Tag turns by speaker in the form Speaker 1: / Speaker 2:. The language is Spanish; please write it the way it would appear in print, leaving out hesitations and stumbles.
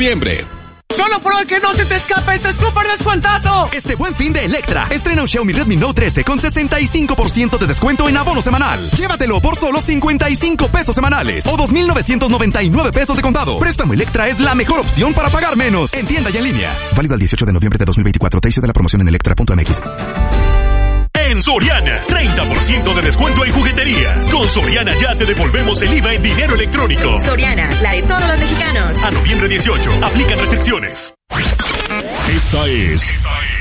Speaker 1: Solo por el que no se te escape este súper descuentazo.
Speaker 2: Este buen fin de Electra, estrena un Xiaomi Redmi Note 13 con 65% de descuento en abono semanal. Llévatelo por solo 55 pesos semanales o 2,999 pesos de contado. Préstamo Electra es la mejor opción para pagar menos. En tienda y en línea. Válido al 18 de noviembre de 2024. Tercio de la promoción en electra.mx.
Speaker 3: En Soriana, 30% de descuento en juguetería. Con Soriana ya te devolvemos el IVA en dinero electrónico.
Speaker 4: Soriana, la de todos los mexicanos.
Speaker 3: A noviembre 18, aplican restricciones.
Speaker 5: Esta es